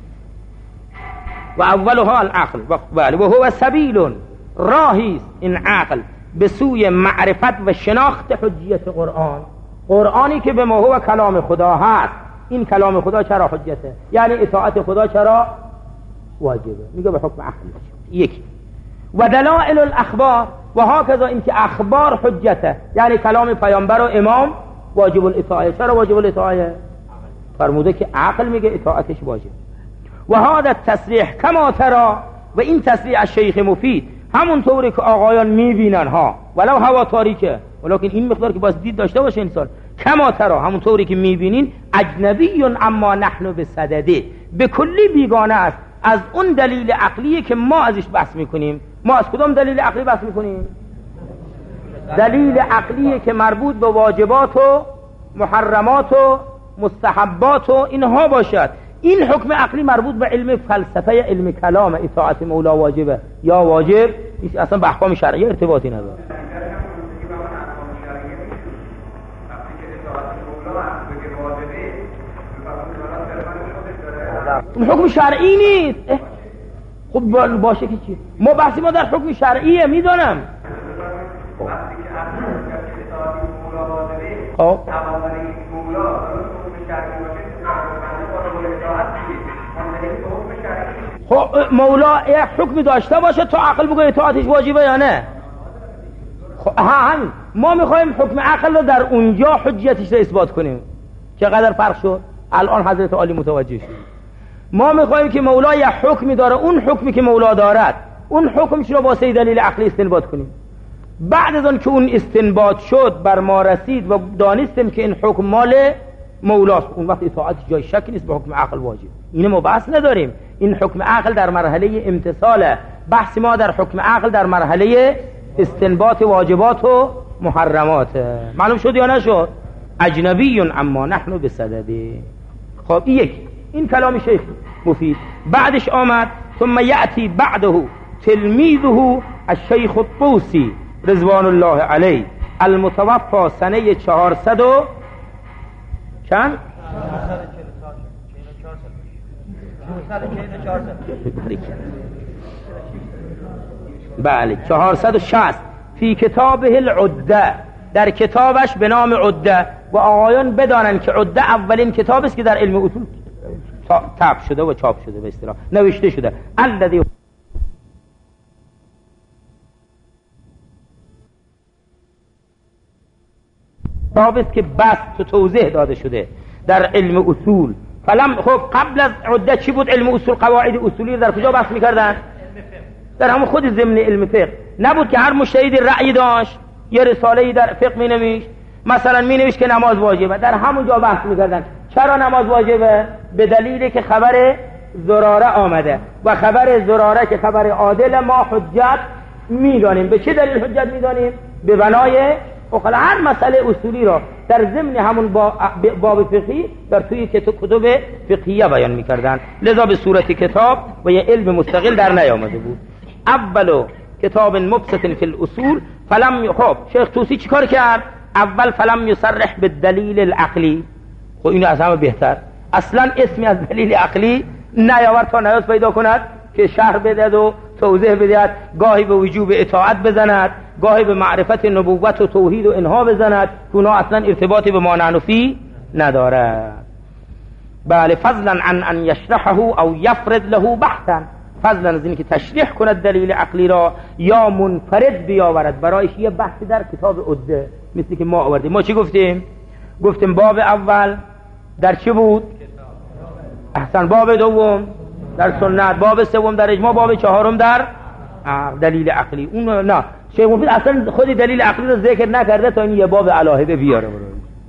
و اولها العقل بله و هو سبیل، راهی است این عقل به سوی معرفت و شناخت حجیت قرآن. قرآنی که به ما هو کلام خدا هست، این کلام خدا چرا حجته؟ یعنی اطاعت خدا چرا واجبه؟ میگه به حکم عقل. یکی و دلائل الاخبار و هكذا این که اخبار حجته، یعنی کلام پیامبر و امام واجب الاطاعه. چرا واجب الاطاعه؟ فرموده که عقل میگه اطاعتش واجب. و هذا التصریح کما ترى، و این تصریح از شیخ مفید همون طوری که آقایان میبینن ها، ولو هوا تاریکه، ولکن این مقدار که باز دید داشته باشه انسان. کما ترى همون طوری که میبینین اجنبی اما نحن بصدده، به کلی بیگانه است از اون دلیل عقلی که ما ازش بحث میکنیم. ما از کدام دلیل عقلی بحث میکنیم؟ دلیل عقلی که مربوط به واجبات و محرمات و مستحبات و اینها باشد. این حکم عقلی مربوط به علم فلسفه، علم کلام. اطاعت مولا واجبه یا واجب اصلا به احکام شرعی ارتباطی نداره. حکم شرعی نیست. خب باشه که چی؟ ما بحثی ما در حکم شرعیه میدانم. خب خب مولا یک حکمی داشته باشه تا عقل بگه اطاعتش واجبه یا نه؟ خب ها همین ما میخوایم حکم عقل رو در اونجا حجیتش رو اثبات کنیم. چقدر فرق شد؟ الان حضرت عالی متوجه شد. ما میخوایم که مولا یک حکمی داره، اون حکمی که مولا دارد اون حکمش رو با سه دلیل عقلی استنباط کنیم. بعد از اون که اون استنباط شد بر ما رسید و دانستیم که این حکم مال مولاست، اون وقت اطاعت جای شک نیست، به حکم عقل واجب. اینه ما بحث نداریم. این حکم عقل در مرحله امتصاله. بحث ما در حکم عقل در مرحله استنباط واجبات و محرمات. معلوم شد یا نشد؟ اجنبی اما نحن بصدده. خب یک این کلام شیخ مفید. بعدش آمد ثم یأتی بعده تلمیذه الشیخ الطوسی رضوان الله علیه المتوفى سنه چهارصد و چند؟ بله چهارصد و شصت فی کتابه العده، در کتابش به نام عده. و آقایان بدانن که عده اولین کتاب است که در علم اصول تاب شده و چاپ شده، به اصطلاح نوشته شده. الذی کتاب است که بس و توضیح داده شده در علم اصول. فلم خب قبل از عده چی بود؟ علم اصول، قواعد اصولی در کجا بحث میکردن؟ در همون خود ضمن علم فقه. نبود که هر مجتهدی رأی داشت یه رساله‌ای در فقه می نوشت، مثلا می نوشت که نماز واجبه، در همون جا بحث میکردن چرا نماز واجبه؟ به دلیلی که خبر زراره آمده و خبر زراره که خبر عادل ما حجت میدانیم. به چه دلیل حجت میدانیم؟ به بنای اخلا هر مسئله اصولی را در ضمن همون باب فقهی در توی کتب فقهیه بیان میکردن، لذا به صورت کتاب و یه علم مستقل در نیامده بود. اولو کتاب مبسط فی الاصول فلم. خب شیخ طوسی چیکار کرد؟ اول فلم یصرح بالدلیل العقلی. خب اینو از همه بهتر اصلا اسمی از دلیل عقلی نیاورد تا نیاز پیدا کند که شرح بدهد و توضیح بدهد، گاهی به وجوب اطاعت بزند، گاهی به معرفت نبوت و توحید و اینها بزند که اونا اصلا ارتباطی به ما نحنفی نداره. بله فضلا عن ان یشرحه او یفرد له بحثا، فضلا از این که تشریح کند دلیل عقلی را یا منفرد بیاورد برایش یه بحثی در کتاب عده، مثل که ما آوردیم. ما چی گفتیم؟ گفتیم باب اول در چی بود؟ احسن. باب دوم در سنت، باب سوم در اجماع، باب چهارم در دلیل عقلی. اون نه شیخ مفید اصلا خودی دلیل عقلی رو ذکر نکرده تا این یه باب علاهده بیاره برای.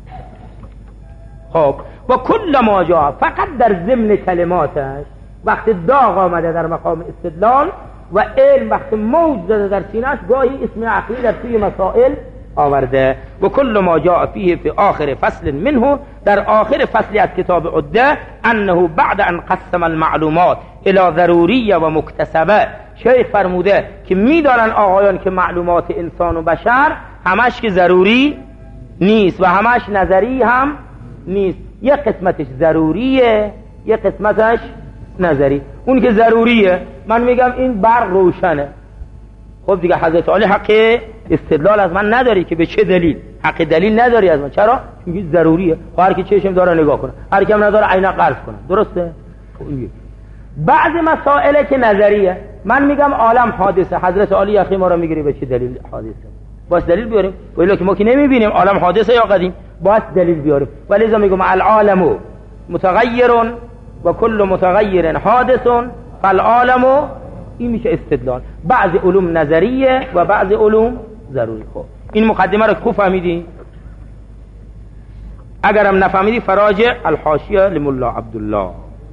خب و کل ما جا، فقط در ضمن کلماتش وقتی داغ آمده در مقام استدلال و علم وقتی موج زده در سینه‌اش، گاهی اسم عقلی در توی مسائل آورده. و کل ما جاء فیه فی آخر فصل منه، در آخر فصلی از کتاب عده، انه بعد ان قسم المعلومات الى ضروریه و مکتسبه، شیخ فرموده که میدانن آقایان که معلومات انسان و بشر همش که ضروری نیست و همش نظری هم نیست، یک قسمتش ضروریه یک قسمتش نظری. اون که ضروریه من میگم این برق روشنه، خب دیگه حضرت علی حق استدلال از من نداری که به چه دلیل، حق دلیل نداری از من. چرا؟ چون ضروریه. هر کی چشم داره نگاه کنه، هر کی هم نداره عینه قرض کنه. درسته؟ بعضی مسائل که نظریه، من میگم عالم حادثه، حضرت علی اخی ما رو میگیری به چه دلیل حادثه؟ باز دلیل بیاریم، ولی که ما که نمیبینیم عالم حادثه یا قدیم، باز دلیل بیاریم. ولذا میگم العالم متغیر و کل متغیر حادث فالعالم، این میشه استدلال. بعضی علوم نظریه و بعضی علوم ضروری. خب این مقدمه رو خوب فهمیدی؟ اگرم نفهمیدی فراجع الحاشیه لملا عبدالله.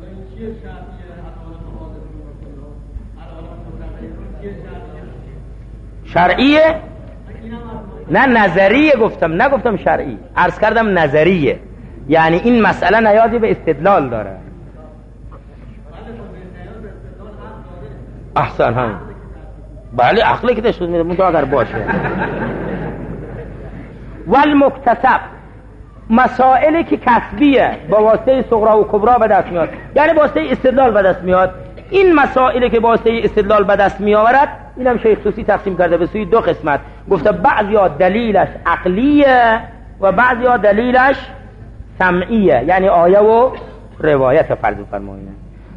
شرعیه؟ نه نظریه گفتم، نگفتم شرعی، عرض کردم نظریه، یعنی این مسئله نیازی به استدلال داره. احسن هم بله عقلی که تشخیص میده منطقه اگر باشه. والمکتسب، مسائلی که کسبیه با واسطه صغرا و کبرا به دست میاد، یعنی با واسطه استدلال به دست میاد. این مسائلی که با واسطه استدلال به دست میآورد، اینم شیخ طوسی تقسیم کرده به سوی دو قسمت. گفته بعضیا دلیلش عقلیه و بعضیا دلیلش سمعیه، یعنی آیه و روایت فرض فرمایید.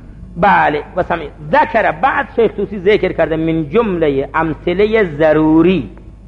بله و سمعی. ذکر بعد شیخ طوسی ذکر کرده من جمله امثله ضروری،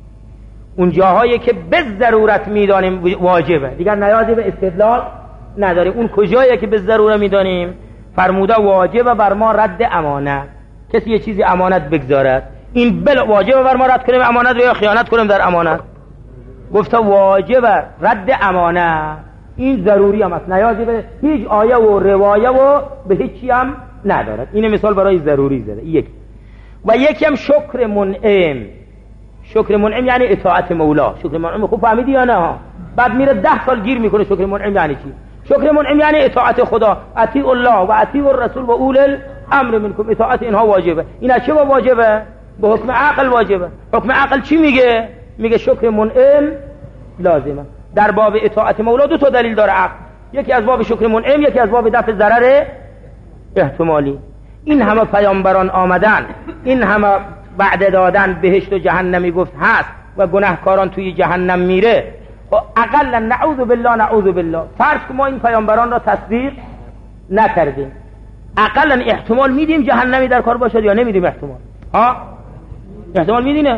اون جاهایی که به ضرورت میدانیم واجبه، دیگر نیازی به استدلال نداریم. اون کجایی که به ضرورت میدانیم؟ فرموده واجبه بر ما رد امانت. کسی یه چیزی امانت بگذارد، این بل واجبه بر ما رد کنیم امانت رو یا خیانت کنیم در امانت؟ گفته واجبه رد امانت، این ضروری هم است، نیازی به هیچ آیه و روایه و به هیچی هم ندارد. این مثال برای ضروری زده. یک و یکی هم شکر منعم. شکر منعم یعنی اطاعت مولا. شکر منعم خوب فهمیدی یا نه؟ بعد میره ده سال گیر میکنه شکر منعم یعنی چی. شکر منعم یعنی اطاعت خدا، اطیع الله و اطیع الرسول و اول الامر منکم، اطاعت اینها واجبه. این از چه واجبه؟ به حکم عقل واجبه. حکم عقل چی میگه؟ میگه شکر منعم لازمه. در باب اطاعت مولا دو تا دلیل داره عقل، یکی از باب شکر منعم، یکی از باب دفع ضرر احتمالی. این همه پیامبران آمدن، این همه وعده دادن بهشت و جهنمی گفت هست و گناهکاران توی جهنم میره. اقلا نعوذ بالله نعوذ بالله، فرض که ما این پیامبران را تصدیق نکردیم، اقلا احتمال میدیم جهنمی در کار باشد یا نمیدیم؟ احتمال ها احتمال میدینه.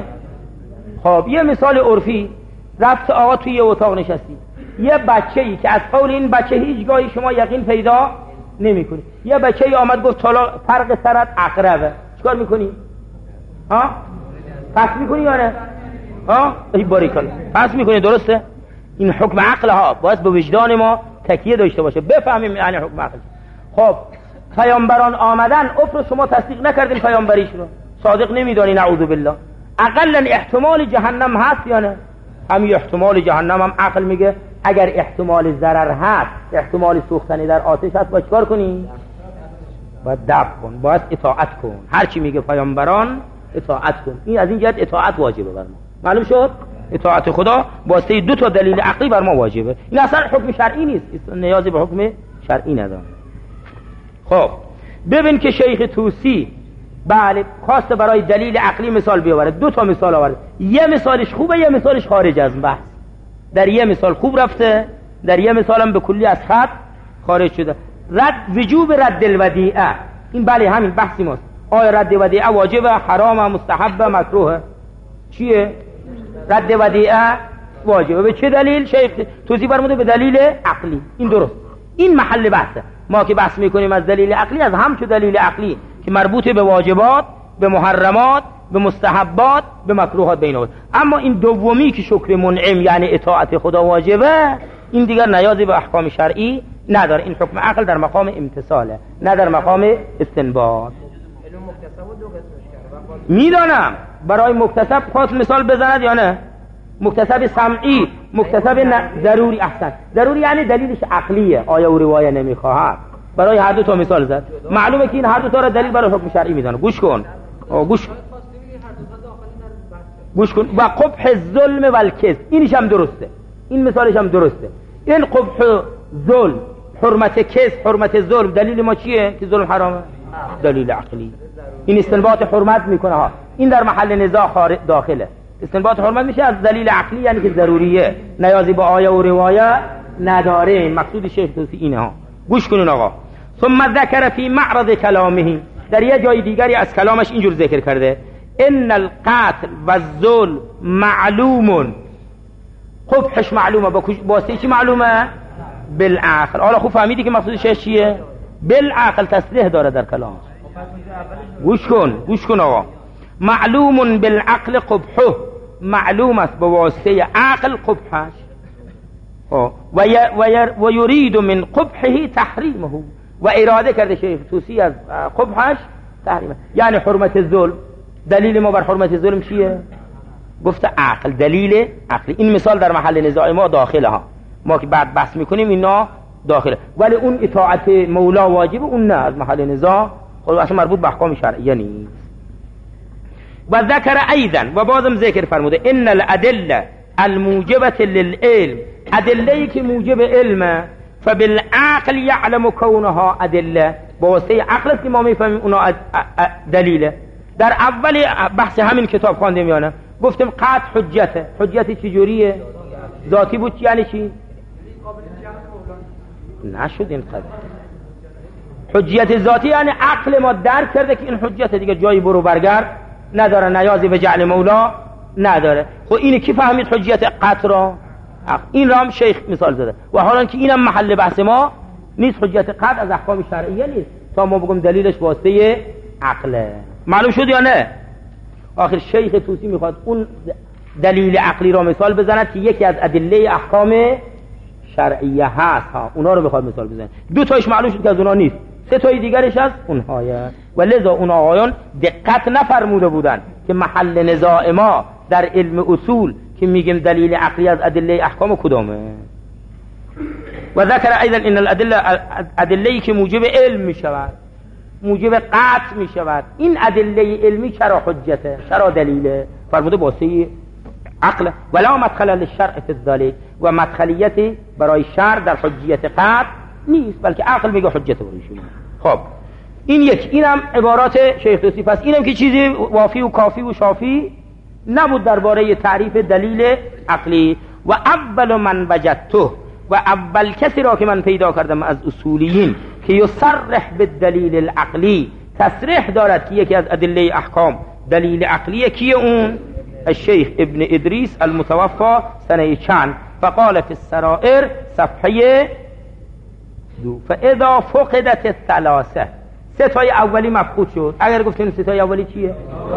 خب یه مثال عرفی، رفت آقا توی یه اتاق نشستی، یه بچه‌ای که از قول این بچه هیچگاهی شما یقین پیدا نمی‌کنی، یه بچه‌ای آمد گفت طلا فرق سرت عقربه، چیکار می‌کنی؟ ها پس می‌کنی یا نه؟ ها ای باریکالله پس می‌کنی. درسته؟ این حکم عقل ها باید به وجدان ما تکیه داشته باشه، بفهمیم یعنی حکم عقل. خب پیامبران آمدن، افر شما تصدیق نکردین پیامبریشون رو، صادق نمیدانی نعوذ بالله، اقلا احتمال جهنم هست یا نه؟ همین احتمال جهنم هم عقل میگه اگر احتمال ضرر هست، احتمال سوختنی در آتش هست، باید چیکار کنی؟ باید دفع کن، باید اطاعت کن، هر چی میگه پیامبران اطاعت کن. این از این جهت اطاعت واجبه بر ما. معلوم شد؟ اطاعت خدا واسطه دو تا دلیل عقلی بر ما واجبه. این اصلا حکم شرعی نیست، نیازی به حکم شرعی نداره. خب ببین که شیخ طوسی بله خواست برای دلیل عقلی مثال بیاوره، دو تا مثال آورده، یه مثالش خوبه یه مثالش خارج از بحث. در یه مثال خوب رفته، در یه مثال هم به کلی از خط خارج شده. رد وجوب رد الودیعه، این بله همین بحثی ماست. آیا رد ودیعه واجبه، حرامه، مستحبه، مکروهه؟ چیه؟ رد ودیعه واجبه. به چه دلیل؟ شیخ توضیح فرموده به دلیل عقلی. این درست، این محل بحثه. ما که بحث میکنیم از دلیل عقلی، از همچون دلیل عقلی که مربوط به واجبات، به محرمات، به مستحبات، به مکروهات بینه. اما این دومی که شکر منعم یعنی اطاعت خدا واجبه، این دیگر نیازی به احکام شرعی نداره. این حکم عقل در مقام امتثاله، نه در مقام استنباط. میدانم برای مکتسب خاص مثال بزند یا نه؟ مکتسب سمعی، مکتسب ضروری. احسن، ضروری یعنی دلیلش عقلیه، آیه و روایه نمیخواهد. برای هر دو تا مثال زد. معلومه که این هر دو تا را دلیل برای حکم شرعی میدانه. گوش کن، گوش گوش کن. و قبح الظلم و الکذب، اینش هم درسته، این مثالش هم درسته. این قبح ظلم، حرمت کذب، حرمت ظلم، دلیل ما چیه که ظلم حرامه؟ دلیل عقلی. این استنباط حرمت میکنه ها، این در محل نزاع داخله. استنباط حرمت میشه از دلیل عقلی، یعنی که ضروریه، نیازی با آیه و روایه نداره. مقصود شیخ توسی اینه ها. گوش کنین آقا. ثم ذکر فی معرض کلامه، در یه جای دیگری از کلامش اینجور ذکر کرده: ان القتل و الظلم معلوم. قبحش معلومه، با واسطه چی معلومه؟ بالعقل. حالا خوب فهمیدی که مقصود شیخ چیه؟ بالعقل تصریح داره در کلامش. گوش کن، گوش کن آقا. معلوم بالعقل قبحه، معلوم است با واسطه عقل قبحش. و یرید من قبحه تحریمه، و اراده کرده شیخ توسی از قبحش تحریمه، یعنی حرمت الظلم. دلیل ما بر حرمت ظلم چیه؟ گفته عقل، دلیل عقلی. این مثال در محل نزاع ما داخله ها، ما که بعد بحث میکنیم اینا داخله. ولی اون اطاعت مولا واجب، اون نه، از محل نزاع خود اصلا مربوط به احکام شرعیه نیست. و ذکر ایضا، و بازم ذکر فرموده: ان الادله الموجبه للعلم، ادله که موجب علم، فبالعقل یعلم کونها ادله، با واسطه عقل است که ما میفهمیم اونا دلیله. در اول بحث همین کتاب خواندیم یا نه؟ گفتم قطع حجته. حجت چجوریه؟ ذاتی بود، یعنی چی؟ نشد این قدر. حجت ذاتی یعنی عقل ما درک کرده که این حجت دیگه جایی برو برگرد نداره، نیازی به جعل مولا نداره. خب اینه کی فهمید حجت قطع را؟ این را هم شیخ مثال زده. و حالا که اینم محل بحث ما نیست، حجت قطع از احکام شرعیه نیست تا ما بگم دلیلش واسطه عقله. معلوم شد یا نه؟ آخر شیخ توسی میخواد اون دلیل عقلی را مثال بزند که یکی از ادله احکام شرعیه هست ها، اونا رو میخواد مثال بزنه. دو تایش معلوم شد که از اونا نیست، سه تای دیگرش از اونهایه. و لذا اون آقایان دقت نفرموده بودن که محل نزاع ما در علم اصول که میگیم دلیل عقلی از ادله احکام کدامه. و ذکر ایضا ان الادله، ادله‌ای که موجب علم میشود، موجب قطع میشود، این ادله علمی چرا حجته، چرا دلیله؟ فرموده واسه عقل. ولا مدخل للشرع فی ذلک، و مدخلیت برای شرع در حجیت قطع نیست، بلکه عقل میگه حجت برایشون. خب این یک، اینم عبارات شیخ توسی. پس اینم که چیزی وافی و کافی و شافی نبود درباره تعریف دلیل عقلی. و اول من وجدته، و اول کسی را که من پیدا کردم از اصولیین که یصرح بالدلیل العقلی، تصریح دارد که یکی از ادله احکام دلیل عقلیه، کیه اون؟ الشیخ ابن ادریس المتوفى سنه چند. فقال في السرائر صفحه دو: فاذا فقدت الثلاثه، سه تای اولی مفقود شد. اگر گفتیم سه تای اولی چیه؟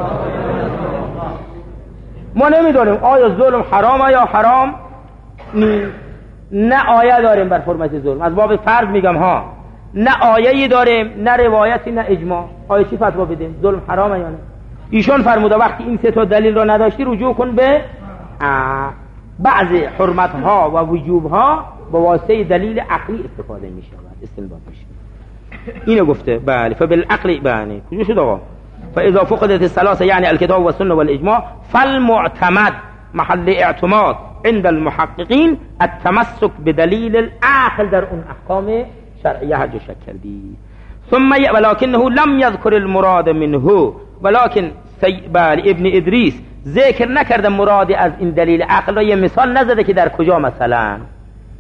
ما نمیدونیم آیا ظلم حرامه یا حرام نیست. نه آیه داریم بر حرمت ظلم، از باب فرض میگم ها، نه آیه‌ای داریم، نه روایتی، نه اجماع. آیه چی فتوا بدیم ظلم حرامه یا نه؟ ایشون فرموده وقتی این سه تا دلیل رو نداشتی رجوع کن به بعض حرمت ها و وجوب ها، با واسطه دلیل عقلی استفاده میشه، استنباط میشه. اینو گفته. بله فبالعقل. بله کجا شد آقا؟ فاذا فقدت الثلاثه یعنی الكتاب والسنه والاجماع، فالمعتمد، محل اعتماد عند المحققین، التمسك بدلیل العقل در اون احکام شرعیه هر جو شک کردی. ثم ي... ولكنه لم يذكر المراد منه، ولكن سی... بله ابن ادریس ذکر نکرده مراد از این دلیل عقل را، یه مثال نزده که در کجا مثلا.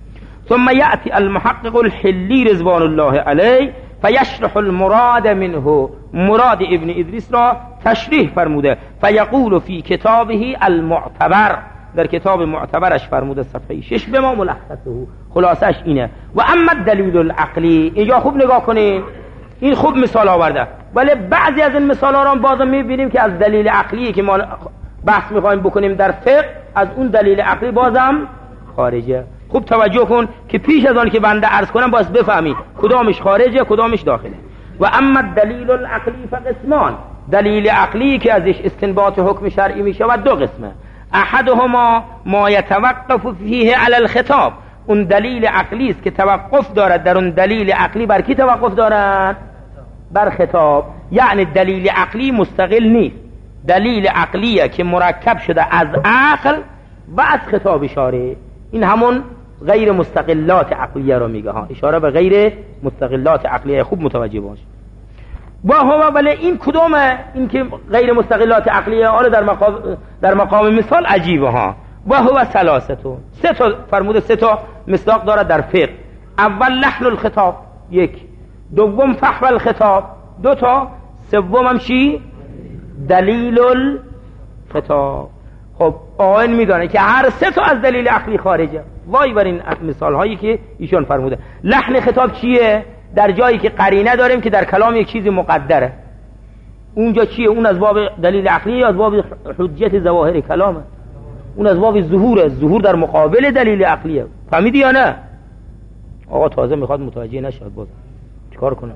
ثم یأتی المحقق الحلی رضوان الله علیه فیشرح المراد منه، مراد ابن ادریس را تشریح فرموده. فیقول فی کتابه المعتبر، در کتاب معتبرش فرموده صفحه شش به ما ملخصه، خلاصش اینه. و اما الدلیل العقلی، اینجا خوب نگاه کنین، این خوب مثال آورده، ولی بعضی از این مثال ها رو بازم میبینیم که از دلیل عقلی که ما بحث میخوایم بکنیم در فقه، از اون دلیل عقلی بازم خارجه. خوب توجه کن که پیش از آن که بنده عرض کنم باز بفهمی کدامش خارجه کدامش داخله. و اما الدلیل العقلی فقسمان، دلیل عقلی که ازش استنباط حکم شرعی میشه و دو قسمه. احدهما ما یتوقف فیه علی الخطاب، اون دلیل عقلی است که توقف دارد در اون دلیل عقلی. بر کی توقف دارد؟ بر خطاب. یعنی دلیل عقلی مستقل نیست، دلیل عقلیه که مرکب شده از عقل و از خطاب شارع. این همون غیر مستقلات عقلیه رو میگه ها، اشاره به غیر مستقلات عقلیه، خوب متوجه باش. و هو، ولی این کدومه؟ این که غیر مستقلات عقلیه، آره در مقام در مقام مثال عجیبه ها. و هو ثلاثه، سه تا فرموده، سه تا مصداق داره در فقه. اول لحن الخطاب، یک. دوم فحوى الخطاب، دو تا. سوم هم چی؟ دلیل الخطاب. خب آن میدانه که هر سه تا از دلیل عقلی خارجه. وای بر این مثال هایی که ایشون فرموده. لحن خطاب چیه؟ در جایی که قرینه داریم که در کلام یک چیزی مقدره، اونجا چیه؟ اون از باب دلیل عقلی یا از باب حجت ظواهر کلامه؟ اون از باب ظهوره، ظهور در مقابل دلیل عقلیه. فهمیدی یا نه؟ آقا تازه میخواد متوجه نشد، باز چیکار کنه؟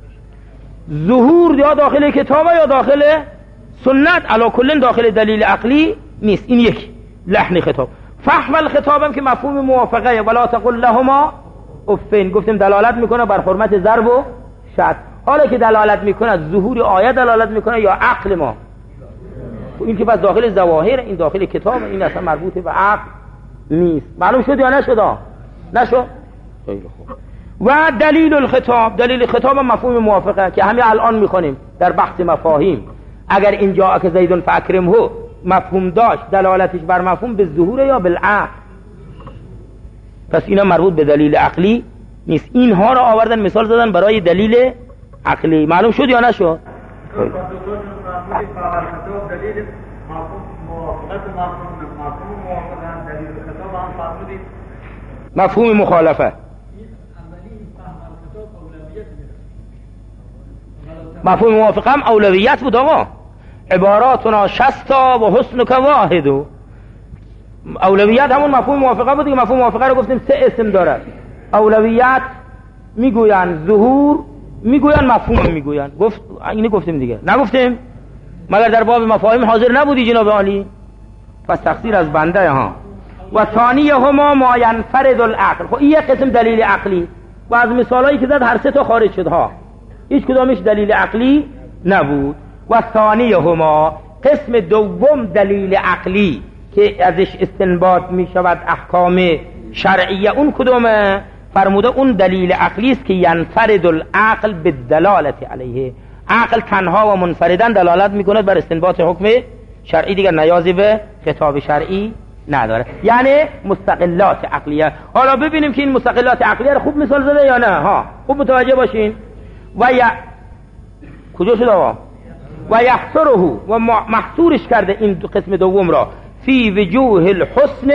ظهور یا داخل کتابه یا داخل سنت، علا کلن داخل دلیل عقلی نیست. این یک لحن خطاب. فحوى الخطاب هم که مفهوم موافقه، ولا تقل لهما افین، گفتیم دلالت میکنه بر حرمت ضرب و شتم. حالا که دلالت میکنه ظهور آیه دلالت میکنه یا عقل ما، این که بس داخل ظواهر، این داخل کتاب، این اصلا مربوط به عقل نیست. معلوم شد یا نشد؟ نشد؟ خیلی خوب. و دلیل الخطاب، دلیل خطاب هم مفهوم موافقه که همین الان میخونیم در بحث مفاهیم. اگر اینجا که زیدون فاکرمه مفهوم داشت، دلالتش بر مفهوم به ظهور یا بالعقل، پس اینا مربوط به دلیل عقلی نیست. اینها را آوردن مثال زدن برای دلیل عقلی. معلوم شد یا نشد؟ مفهوم مخالفه، مفهوم موافقه هم اولویت بود. آقا عباراتنا شستا و حسنک واحد، اولویت همون مفهوم موافقه بود. مفهوم موافقه رو گفتیم سه اسم داره. اولویت میگوین، ظهور میگوین، مفهوم میگوین. گفت اینو گفتیم دیگه، نگفتیم؟ مگر در باب مفاهیم حاضر نبودی جناب عالی؟ پس تقصیر از بنده ها. و ثانیه هما ما ینفرد العقل. خب این یک قسم دلیل عقلی و از مثالایی که زد هر سه تا خارج شد ها، هیچ کدامش دلیل عقلی نبود. و ثانیه هما، قسم دوم دلیل عقلی که ازش استنباط می شود احکام شرعیه، اون کدومه؟ فرموده اون دلیل عقلی است که ینفرد العقل بالدلالت علیه، عقل تنها و منفردن دلالت میکنه بر استنباط حکم شرعی، دیگر نیازی به خطاب شرعی نداره. یعنی مستقلات عقلیه. حالا ببینیم که این مستقلات عقلیه رو خوب مثال زده یا نه ها، خوب متوجه باشین. و ی... کجا شد آقا؟ و یحصره، و محصورش کرده این قسم دوم را فی وجوه الحسن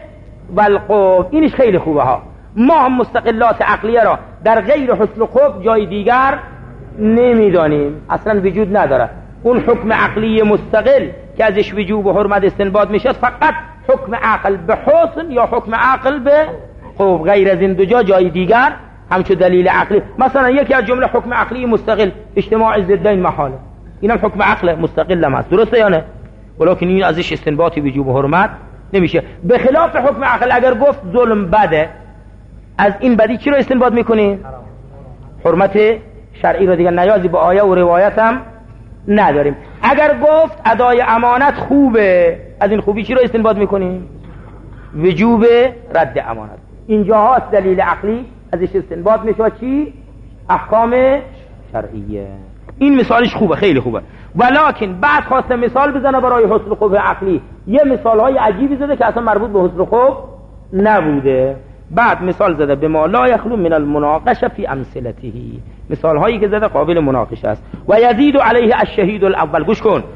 والقبح. اینش خیلی خوبه ها. ما هم مستقلات عقلیه را در غیر حسن و قبح جای دیگر نمیدانیم، اصلا وجود نداره. اون حکم عقلی مستقل که ازش وجوب و حرمت استنباط میشد فقط حکم عقل به حسن یا حکم عقل به قبح، غیر از این دو جا جای دیگر همچون دلیل عقلی. مثلا یکی از جمله حکم عقلی مستقل اجتماع ضدین محاله، اینم حکم عقل مستقل هم هست، درسته یا نه؟ ولکن این ازش استنباطی وجوب و حرمت نمیشه. به خلاف حکم عقل اگر گفت ظلم بده، از این بدی چی رو استنباط میکنی؟ حرمت شرعی رو، دیگر نیازی به آیه و روایت هم نداریم. اگر گفت ادای امانت خوبه، از این خوبی چی رو استنباط میکنی؟ وجوب رد امانت. اینجا هاست دلیل عقلی ازش استنباط میشه چی؟ احکام شرعیه. این مثالش خوبه، خیلی خوبه. ولکن بعد خواسته مثال بزنه برای حسن خوب عقلی، یه مثال های عجیبی زده که اصلا مربوط به حسن خوب نبوده. بعد مثال زده به ما لا یخلو من المناقشه فی امثلته، مثال هایی که زده قابل مناقشه است. و یزید علیه الشهید الاول، گوش کن،